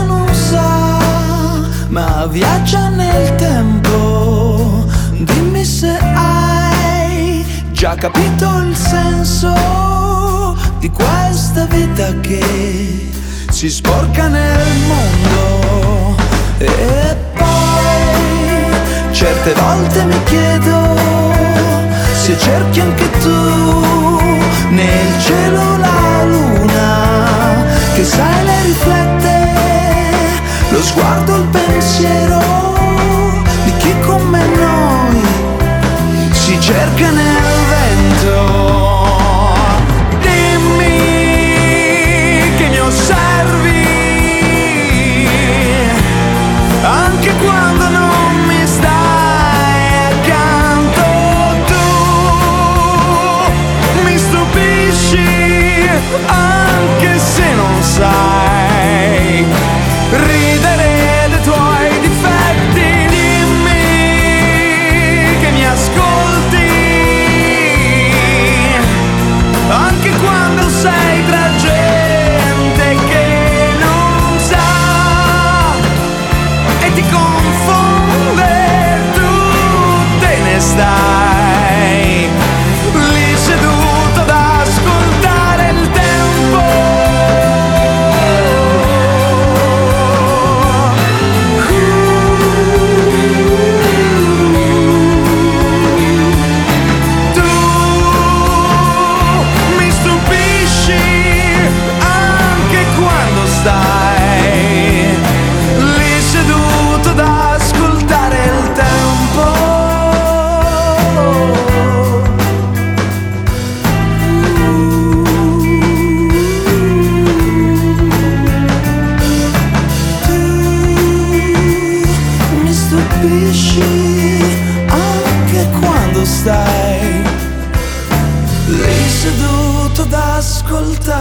non sa, ma viaggia nel tempo. Dimmi se hai già capito il senso di questa vita che si sporca nel mondo. E poi certe volte mi chiedo se cerchi anche tu nel cielo la luna, che sai le riflette lo sguardo, il pensiero di chi come noi si cerca nel vento. Dimmi che mi osservi anche quando non mi stai accanto. Tu mi stupisci anche se non sai ridere dei tuoi difetti. Dimmi che mi ascolti anche quando sei tra gente che non sa e ti confonde. Tu te ne stai lì seduto ad ascoltare il tempo. Tu mi stupisci anche quando stai lì seduto ad ascoltare il tempo. Tu mi stupisci anche quando stai lì seduto ad ascoltare